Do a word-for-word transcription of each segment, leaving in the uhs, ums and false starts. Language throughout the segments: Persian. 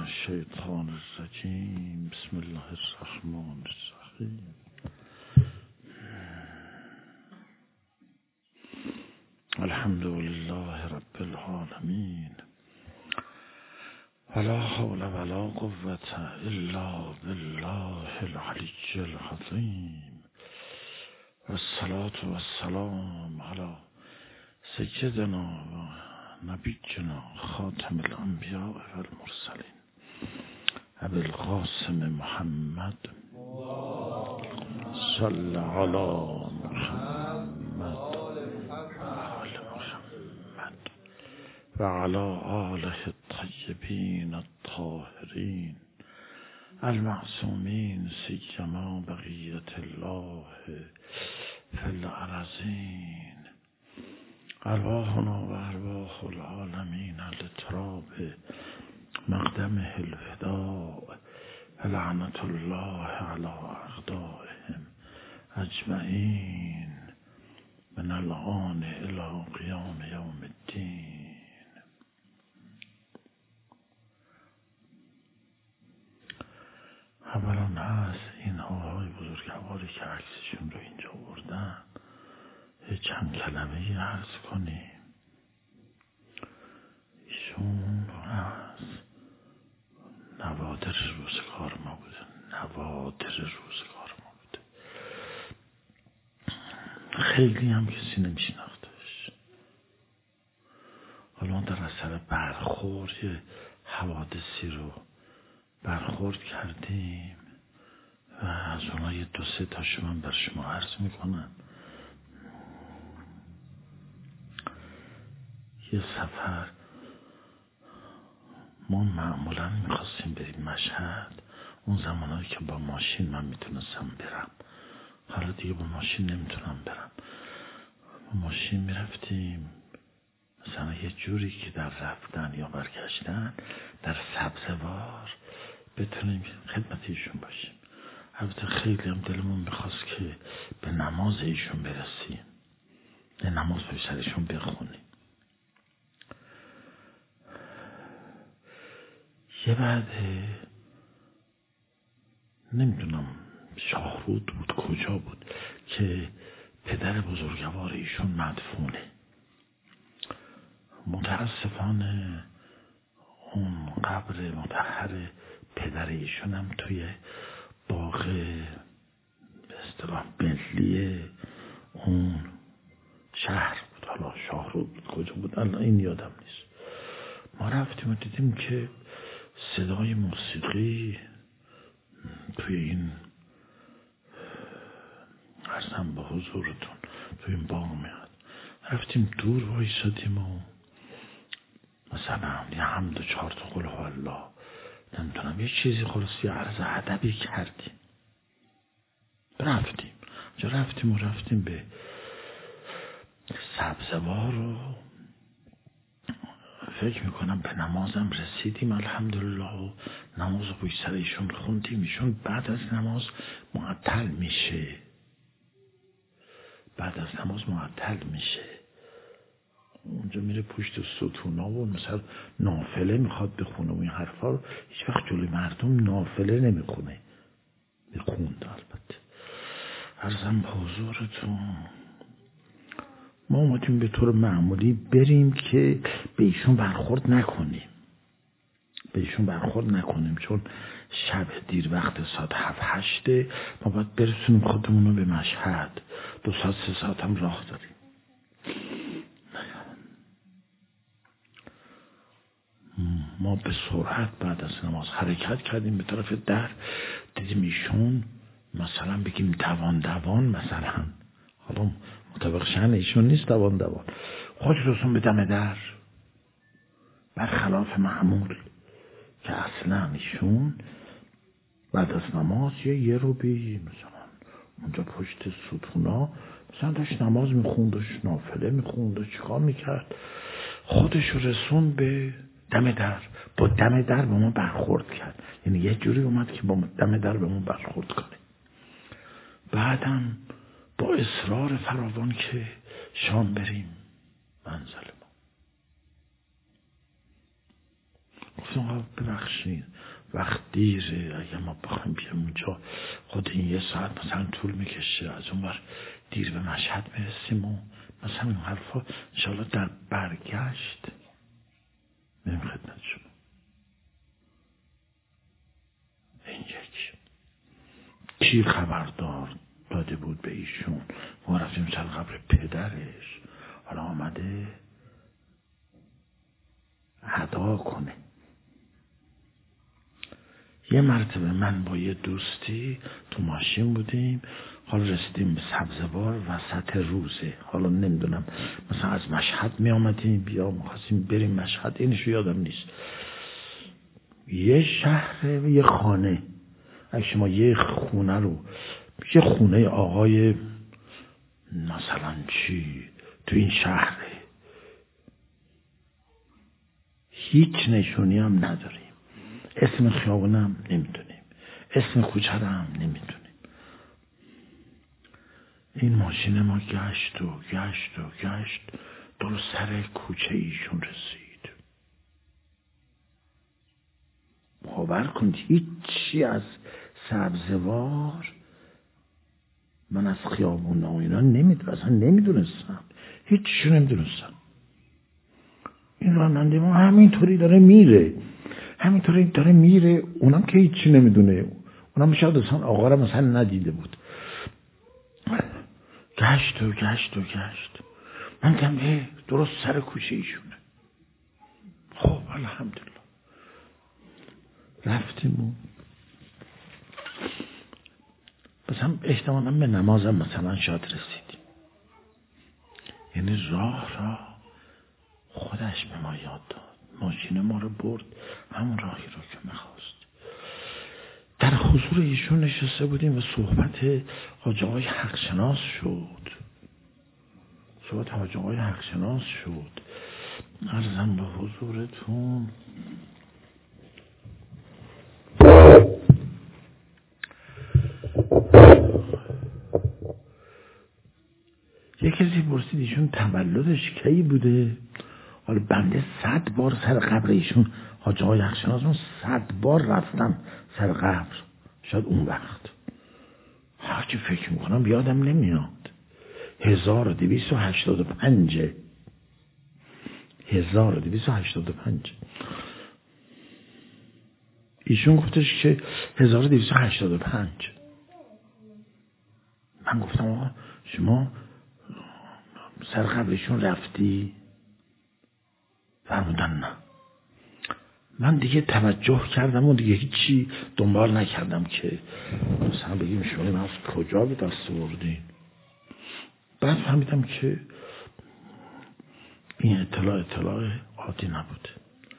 الشیطان الرجیم. بسم الله الرحمن الرحیم. الحمد لله رب العالمین. ولا حول ولا قوة الا بالله العلی العظیم. والصلاة والسلام على سیدنا و نبینا خاتم الانبیاء و المرسلین ابی القاسم محمد صلی علی محمد آل محمد و علی آله الطیبین الطاهرین المعصومین سیما بقیت الله فی الارضین. ارواحنا و ارواح العالمین لتراب مقدمه الفداء لعنت الله علی اعدائهم اجمعین من الآن الی قیام یوم الدین. اولا هست این آقای بزرگواری که عکسشون رو اینجا بردن یه چند کلمه ای عرض کنیم. ایشون از نوادر روزگار ما بوده، نوادر روزگار ما بوده. خیلی هم کسی نمیشناختش. حالا در اثر برخورد یه حوادثی رو برخورد کردیم و از اونها یه دو سه تاشو من بر شما عرض میکنم. یه سفر ما معمولا میخواستیم بریم مشهد. اون زمانهایی که با ماشین من میتونستم برم، حالا دیگه با ماشین نمیتونم برم. با ماشین میرفتیم مثلا یه جوری که در رفتن یا برگشتن در سبزوار بتونیم خدمت ایشون باشیم. البته خیلی هم دلمون میخواست که به نماز ایشون برسیم، یه نماز به سرشون بخونیم. یه بعد نمیدونم شاهرود بود کجا بود که پدر بزرگوار ایشون مدفونه. متاسفانه اون قبر مطهر پدر ایشون هم توی باغ به اصطلاح ملی اون شهر بود. حالا شاهرود بود کجا بود الان این یادم نیست. ما رفتیم و دیدیم که صدای موسیقی توی این عرضم به حضورتون توی این باغ میاد. رفتیم دور وایسادیم و مثلا یه حمد و چهار تا قل هو الله نمیتونم یه چیزی خلاص یه عرض ادبی کردیم. رفتیم جا رفتیم و رفتیم به سبزوار و فکر میکنم به نمازم رسیدیم الحمدلله و نماز رو سر ایشون خوندیم. ایشون بعد از نماز معطل میشه بعد از نماز معطل میشه اونجا میره پشت ستونا و مثلا نافله میخواد بخونه و این حرفا رو هیچ وقت جلوی مردم نافله نمیخونه. بخوند البته. عرضم به حضورتون ما اومدیم به طور معمولی بریم که به ایشون برخورد نکنیم به ایشون برخورد نکنیم چون شب دیر وقت ساعت هفت هشته ما باید برسونیم خودمون رو به مشهد. دو ساعت سه ساعت هم راه داریم. ما به سرعت بعد از نماز حرکت کردیم به طرف در. دیدیم ایشون مثلا بگیم دوان دوان مثلا حالا مطابق شأن ایشون نیست دوان دوان خودش رسون به دم در برخلاف معمول که اصلا ایشون بعد از نماز یه یه رو بی مثلا اونجا پشت ستونا مثلا داشت نماز میخوند داشت نافله میخوند داشت چیکار میکرد خودش رسون به دم در. با دم در به ما برخورد کرد. یعنی یه جوری اومد که با دم در به ما برخورد کنه. بعدم با اصرار فراوان که شام بریم منزل ما. گفتم ببخشید وقت دیره، اگه ما بخوایم بیام اونجا خود این یه ساعت مثلا طول میکشه، از اون بر دیر به مشهد میرسیم و مثلا این حرفا، انشاءالله در برگشت بریم خدمت شما. این یک کی خبردار داده بود به ایشون؟ ما رفتیم سر قبر پدرش، حالا آمده ادا کنه. یه مرتبه من با یه دوستی تو ماشین بودیم، حالا رسیدیم به سبزوار وسط روزه، حالا نمیدونم مثلا از مشهد می آمدیم بیا میخواستیم بریم مشهد، اینشو یادم نیست. یه شهر یه خانه، اگه شما یه خونه رو، یه خونه آقای مثلا چی تو این شهره، هیچ نشونی هم نداریم، اسم خیابونم نمیدونیم، اسم کوچه هم نمیدونیم. این ماشین ما گشت و گشت و گشت درست سر کوچه ایشون رسید. باور کنید هیچی از سبزوار من از خیابون و اینا نمیدونم، اصلا نمیدونستم، هیچی نمیدونستم. این راننده ما همینطوری داره میره، همینطوری داره میره، اونم که هیچی نمیدونه، اونم شاید اصلا آقا رو مثلا ندیده بود. گشت و گشت و گشت، من دیدم درست سر کوچه ایشونه. خب الحمدلله رفتیم و مثلا احتمالا به نمازم مثلا شاید رسیدیم، یعنی راه را خودش به ما یاد داد، ماشین ما رو برد همون راهی رو که میخواست. در حضور ایشون نشسته بودیم و صحبت حاج آقای حقشناس شد، صحبت حاج آقای حقشناس شد. عرضم به حضورتون یک کسی پرسید ایشون تولدش کی بوده؟ حالا بنده صد بار سر قبر ایشون حاج آقای حقشناس من صد بار رفتم سر قبر، شاید اون وقت هرچی فکر میکنم یادم نمیاد. هزار و دویست و هشتاد و پنج هزار و دویست و هشتاد و پنج ایشون گفتش که هزار و دویست و هشتاد و پنج. من گفتم آقا شما سر قبرشون رفتی؟ فرمودن نه. من دیگه توجه کردم و دیگه هیچی دنبال نکردم که مثلا بگیم شما از کجا به دست آوردین. بعد فهمیدم که این اطلاع اطلاع عادی نبوده.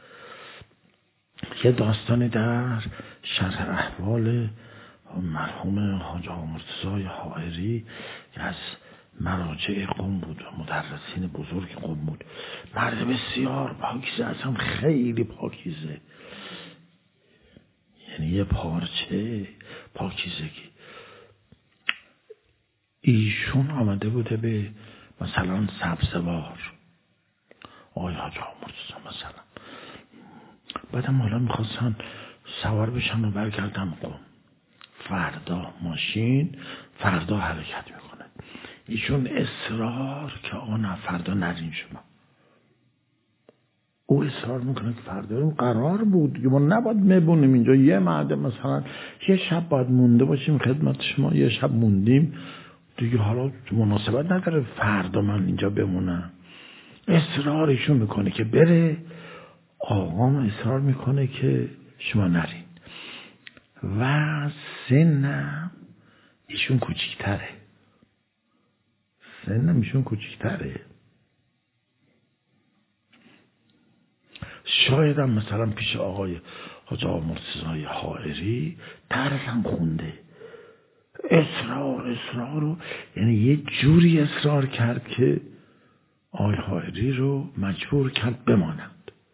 یه داستانی در شرح احوال مرحوم حاج آقا مرتضی حائری که از مراجع قم بود و مدرسین بزرگ قم بود، مرد بسیار پاکیزه، اصلا خیلی پاکیزه، یعنی یه پارچه پاکیزگی. ایشون آمده بوده به مثلا سبزوار، آقای حاج آقا مرتضی مثلا، بعدم حالا میخواستن سوار بشن و برگردن قم. فردا ماشین فردا حرکت میکنه. ایشون اصرار که آقا نه فردا نرین شما. او اصرار میکنه که فردا قرار بود که ما نباید میبونیم اینجا، یه مرده مثلا یه شب باید مونده باشیم خدمت شما، یه شب موندیم دیگه، حالا مناسبت نداره فردا من اینجا بمونم. اصرار ایشون میکنه که بره، آقام اصرار میکنه که شما نرین و سنم ایشون کوچیکتره، سنم ایشون کوچیکتره. شاید هم مثلا پیش آقای حاج آقا مرتضی حائری درس هم خونده. اصرار اصرار رو یعنی یه جوری اصرار کرد که آقای حائری رو مجبور کرد بمانند.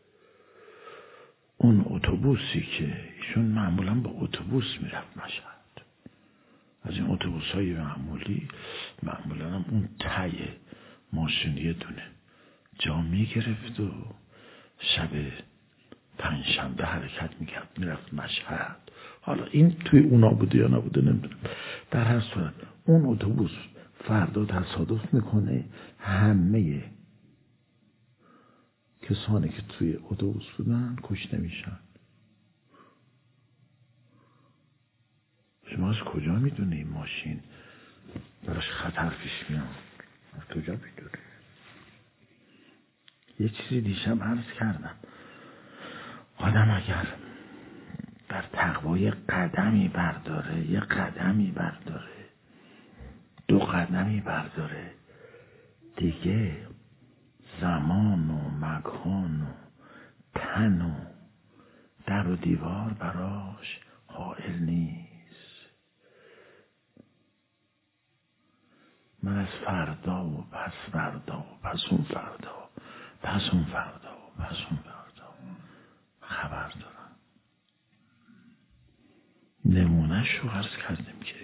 اون اتوبوسی که ایشون معمولا با اتوبوس میرفت مشهد، از این اتوبوس های معمولی، معمولا هم اون تای ماشین یه دونه جا میگرفت و شب پنجشنبه حرکت میکرد میرفت مشهد. حالا این توی اونا بوده یا نبوده نمیدونم. در هر صورت اون اتوبوس فردا تصادف میکنه، همه کسانی که توی اتوبوس بودن کشته میشن. شما از کجا میدونی این ماشین براش خطر پیش میاد؟ از کجا میدونی؟ یه چیزی دیشب عرض کردم، آدم اگر در تقوای قدمی برداره، یه قدمی برداره، دو قدمی برداره، دیگه زمان و مکان و تن و در و دیوار براش حائل نیست. من از فردا و پس فردا و پس اون فردا پس اون فردا و پس اون فردا خبر دارم. نمونهش رو عرض کردیم که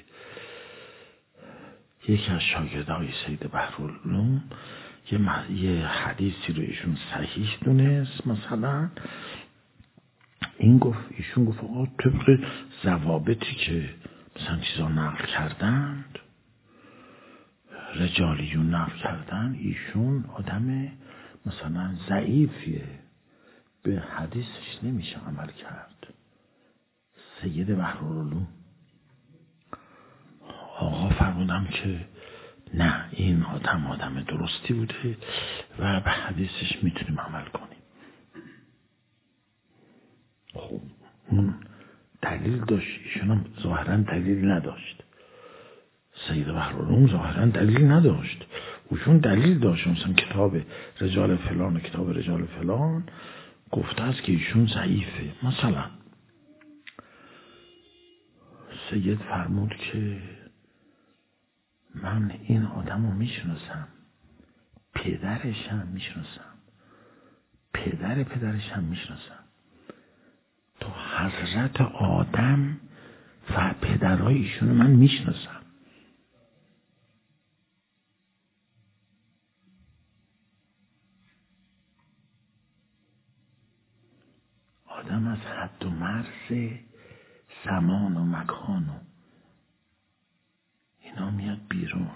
یکی از شاگردای سید بحرالعلوم یه, مح... یه حدیثی رو ایشون صحیح دونست، مثلا این گفت ایشون گفت آقا طبق ضوابطی که مثلا چیزا نقل کردند، رجالیون نقل کردن، ایشون آدم مثلا ضعیفیه، به حدیثش نمیشه عمل کرد. سید بحرالعلوم آقا فرمودم که نه، این آدم آدم درستی بوده و به حدیثش میتونیم عمل کنیم. خب اون دلیل داشت، ایشون هم ظاهرا دلیل نداشت. سید بحرالعلوم ظاهرا دلیل نداشت، اوشون دلیل داشت. مثلا کتاب رجال فلان و کتاب رجال فلان گفته است که ایشون ضعیفه. مثلا سید فرمود که من این آدم رو میشناسم، پدرش هم میشناسم، پدر پدرش هم میشناسم. تو حضرت آدم و پدرهای ایشون من میشناسم. آدم از حد و مرز زمان و مکان و اینا میاد بیرون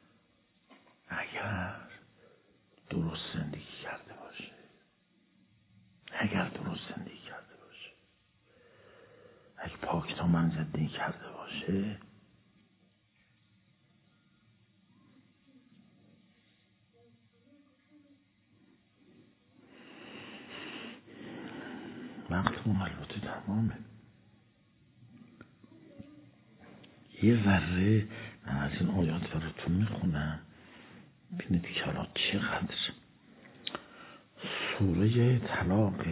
اگر درست زندگی کرده باشه. اگر درست زندگی کرده باشه، اگه پاک دامن زندگی کرده باشه، وقتمون البته تمامه. یه ذره من از این آیات براتون میخونم ببینید که حالا چقدر سوره طلاق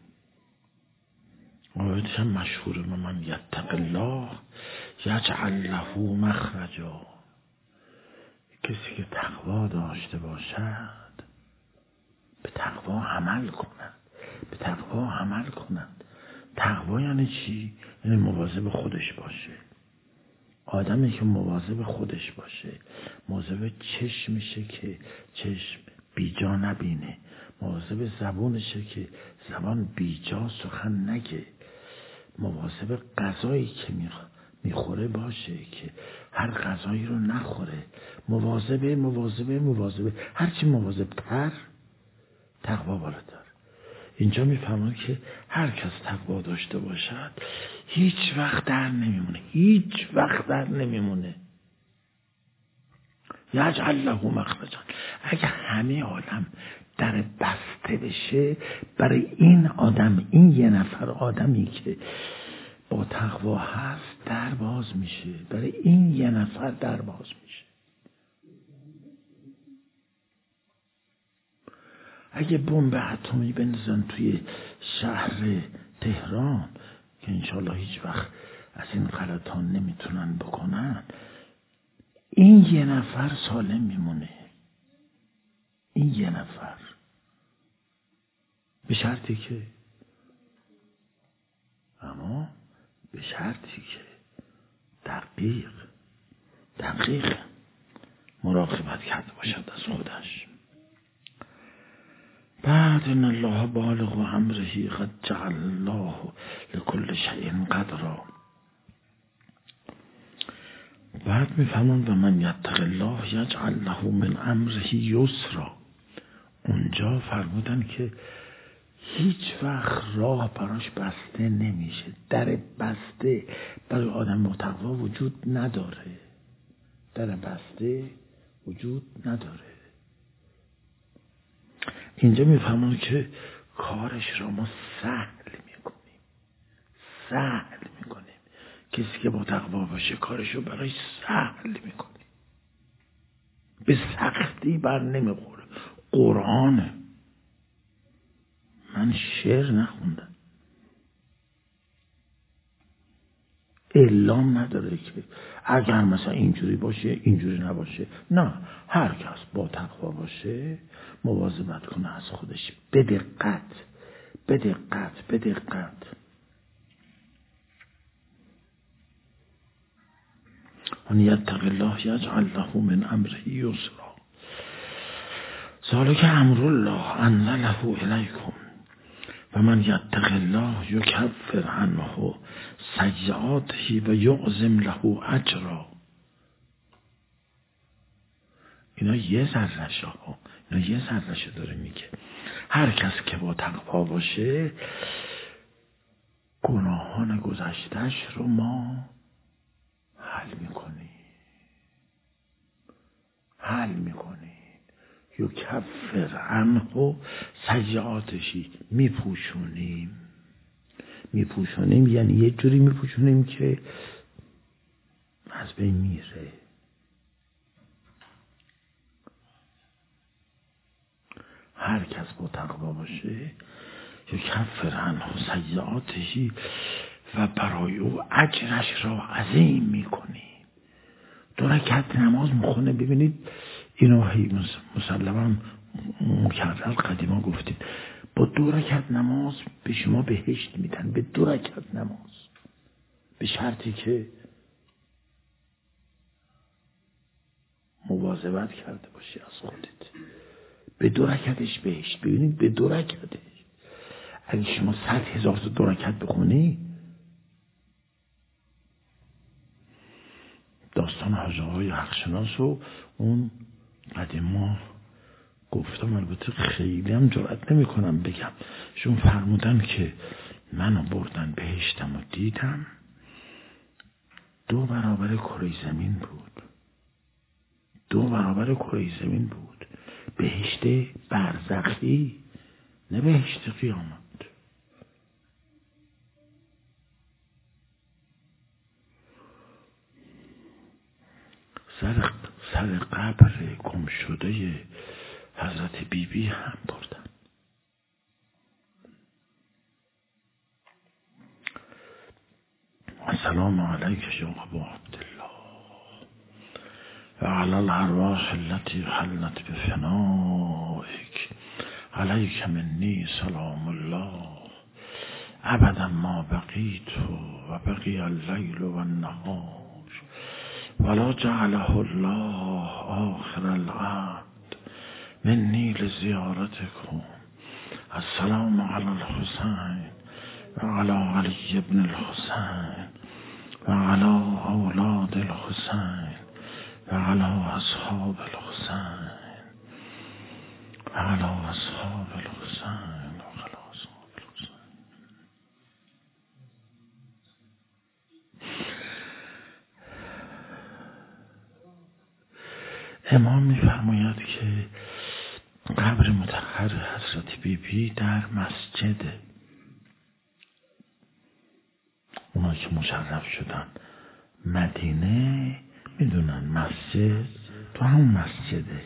آیاتش هم مشهوره. من یتق الله یجعل له مخرجا. کسی که تقوا داشته باشد به تقوا عمل کند، به تقوا عمل کند. تقوا یعنی چی؟ یعنی مواظب خودش باشه. آدمی که مواظب خودش باشه، مواظب چشمشه که چشم بیجا نبینه، مواظب زبونشه که زبان بیجا سخن نگه، مواظب غذایی که میخوره باشه که هر غذایی رو نخوره، مواظب مواظب مواظب هرچی مواظب تر تقوا بالاتر. اینجا میفهمن که هر کس تقوا داشته باشد هیچ وقت در نمیمونه، هیچ وقت در نمیمونه. یجعل له مخرجا. اگه همه عالم در بسته بشه برای این آدم، این یه نفر آدمی که با تقوا هست در باز میشه، برای این یه نفر در باز میشه. اگه بمب اتمی بندازن توی شهر تهران که انشالله هیچ وقت از این غلطان نمیتونن بکنن، این یه نفر سالم میمونه. این یه نفر، به شرطی که اما به شرطی که دقیق دقیق مراقبت کرده باشد از خودش. بعد ان الله بالغ امره قد جعل الله لكل شیء قدرا. بعد میفهمون و من یتق الله یجعل له من امره یسرا. اونجا فرمودن که هیچ وقت راه براش بسته نمیشه، در بسته برای آدم متقوا وجود نداره، در بسته وجود نداره. اینجا میفهمون که کارش را ما سهل میکنیم، سهل میکنیم. کسی که با تقوا باشه کارش رو برای سهل میکنیم، به سختی بر نمیخوره. قرآنه، من شعر نخوندم، اعلام نداره که اگر مثلا اینجوری باشه اینجوری نباشه. نه، هر کس با تقوا باشه مواظبت کنه از خودش، به دقت به دقت به دقت. من یتق الله یجعل له من امره یسرا ذلک امر الله انزله الیکم و من یتق الله یکفر عنه سیئاته و یعظم له اجرا. اینا یه ذره‌شه ها، اینا یه ذره‌شه داره میگه. هر کس که با تقوا باشه گناهان گذشته‌اش رو ما حل میکنیم، حل میکنیم. یکفر عنه سیئاتشی، میپوشونیم. میپوشونیم یعنی یه جوری میپوشونیم که از بین میره. هر کس با تقوا باشه یکفر عنه سیئاتشی و برای او اجرش را عظیم میکنیم. دو رکعت نماز میخونه. ببینید اینو مسلما مکرر قدیما گفتیم، با دو رکعت نماز به شما بهشت میدن، به دو رکعت نماز، به شرطی که مواظبت کرده باشی از خودت. به دو رکعتش بهشت. ببینید به دو رکعتش. اگه شما صد هزار تا دو رکعت بخونی، داستان حاجه های حقشناس و اون قدیما گفتم، البته خیلی هم جرئت نمی کنم بگم، شون فرمودن که منو بردن بهشتم و دیدم دو برابر کره زمین بود، دو برابر کره زمین بود. بهشت برزخی، نه بهشت قیامت. سر سر قبر گم شده حضرت بی بی هم بردن. السلام علیک یا ابا عبدالله و علی الارواح التي حلت بفنائک علیک منی سلام الله ابدا ما بقیت و بقی اللیل و النهار ولا جعله الله آخر العهد منی لزیارتکم. السلام علی الحسین و علی علی ابن الحسین و علی اولاد الحسین و علی اصحاب الحسین و علی اصحاب الحسین و علی اصحاب الحسین. امام میفرماید که قبر مطهر حضرت بی بی در مسجده. اونا که مشرف شدن مدینه میدونن مسجد تو همون مسجده.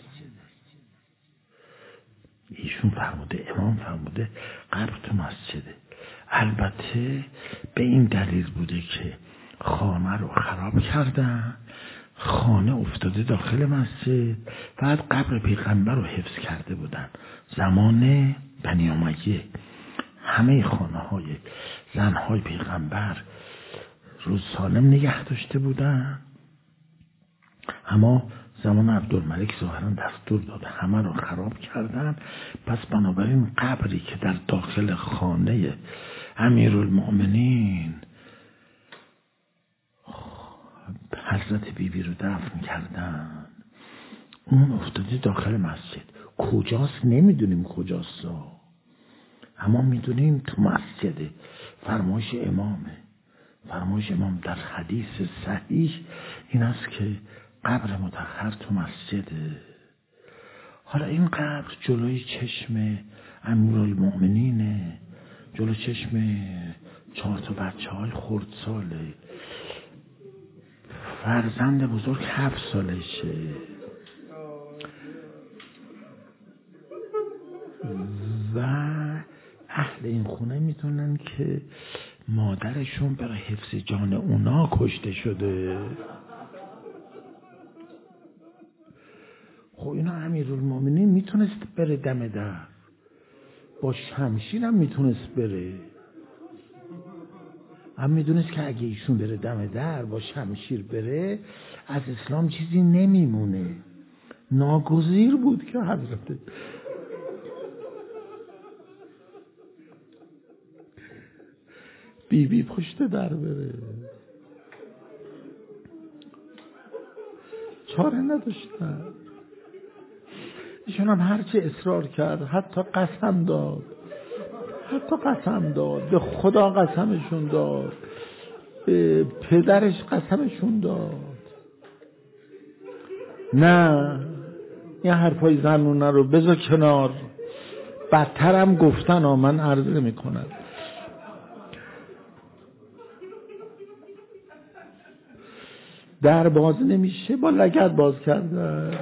ایشون فرموده، امام فرموده قبر تو مسجده. البته به این دلیل بوده که خانه رو خراب کردن، خانه افتاده داخل مسجد، بعد قبر پیغمبر رو حفظ کرده بودن. زمان بنی امیه همه خانه های زن های پیغمبر رو سالم نگه داشته بودن، اما زمان عبدالملک ظاهرا دستور داد همه رو خراب کردن. پس بنابراین قبری که در داخل خانه امیرالمؤمنین حضرت بیبی رو دفن کردن، اون افتاده داخل مسجد. کجاست نمیدونیم کجاست، اما میدونیم تو مسجده. فرمایش امامه. فرمایش امام در حدیث صحیح این است که قبر مطهر تو مسجده. حالا این قبر جلوی چشم امیرالمؤمنینه، جلوی چشم چهار تا بچه های خردساله. فرزند بزرگ هفت سالشه و اهل این خونه میتونن که مادرشون برای حفظ جان اونا کشته شده. خب اینا امیرالمؤمنین میتونست بره دم در، با شمشیر هم میتونست بره، هم میدونست که اگه ایشون بره دم در با شمشیر بره از اسلام چیزی نمیمونه. ناگزیر بود که حضرت بی بی پشت در بره، چاره نداشتن. ایشون هم هرچی اصرار کرد، حتی قسم داد، حتی قسم داد، به خدا قسمشون داد، به پدرش قسمشون داد. نه این حرفای زنونه رو بذار کنار، بدترم گفتن ها، من عرض نمی کنم. در باز نمیشه، با لگد باز کردن.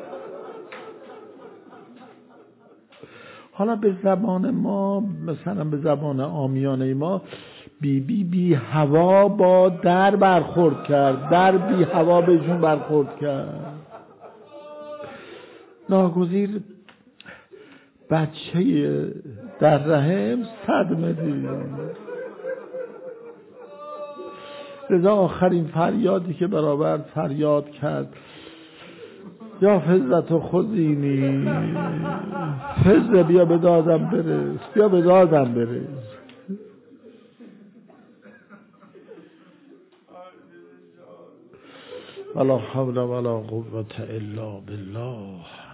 حالا به زبان ما، مثلا به زبان عامیانه ما، بی بی بی هوا با در برخورد کرد، در بی هوا بهشون برخورد کرد. ناگزیر بچه در رحم صدمه دید. لذا آخرین فریادی که برآورد فریاد کرد یا فضلت خذینی، فضل بیا به دادم برس، بیا به دادم برس. ولا حول ولا قوة الا بالله.